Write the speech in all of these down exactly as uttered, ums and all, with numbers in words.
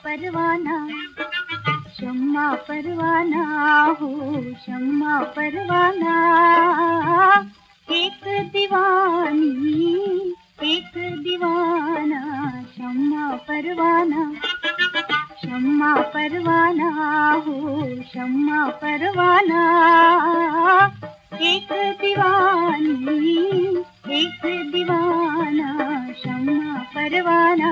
परवाना, शम्मा परवाना हो शम्मा परवाना। एक दीवानी एक दीवाना, शम्मा परवाना, शम्मा परवाना हो शम्मा परवाना। एक दीवानी एक दीवाना, शम्मा परवाना।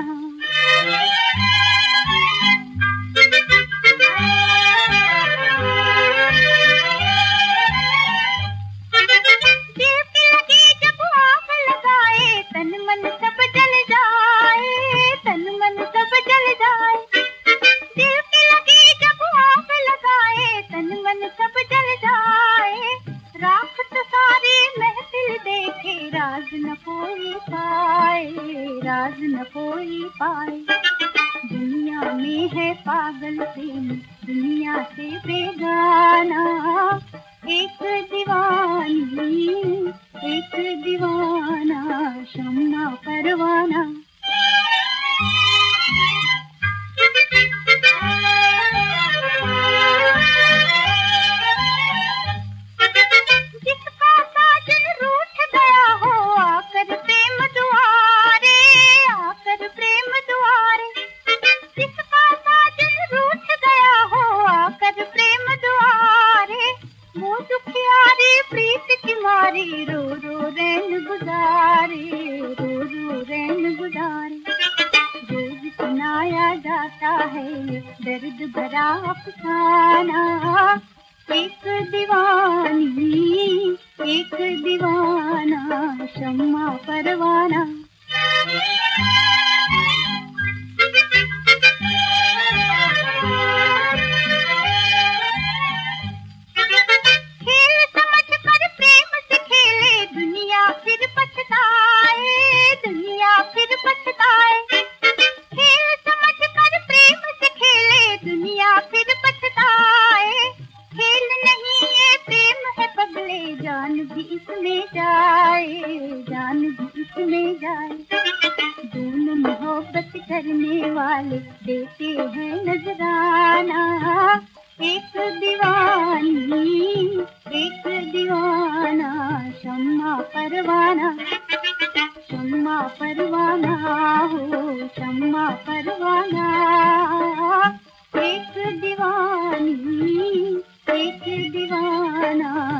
दिल की लगी जब आग लगाए, तन मन सब जल जाए, तन मन सब जल जाए। दिल की लगी जब आग लगाए, तन मन सब जल जाए। राख तो सारी महफिल देखे, राज न कोई पाए, राज न कोई पाए। दुनिया में है पागल प्रेम, दुनिया से बेगाना। एक दीवानी एक दीवाना, शम्मा परवाना। जिसका साजन रूठ गया हो, आकर प्रेम दुआरे, आकर प्रेम दुआरे। जिसका साजन रूठ गया हो, आकर प्रेम दुआरे। वो दुखियारी प्रीत की मारी, रो रो रैन गुजारे, रो रो रैन गुजारे। रोज सुनाया जाता है दर्द भरा अफसाना। एक दीवानी एक दीवाना, शम्मा परवाना। खेल समझ कर प्रेम से खेले, दुनिया फिर पछताए, दुनिया फिर पछताए। खेल समझ कर प्रेम से खेले, दुनिया फिर पछताए। खेल नहीं ये प्रेम है पगले, जान भी इसमें जाए, जान भी इसमें जाए। दोनों मोहब्बत करने वाले देते हैं नजराना। एक दीवानी एक दीवाना, शम्मा परवाना, शम्मा परवाना हो शम्मा परवाना। एक दीवानी एक दीवाना,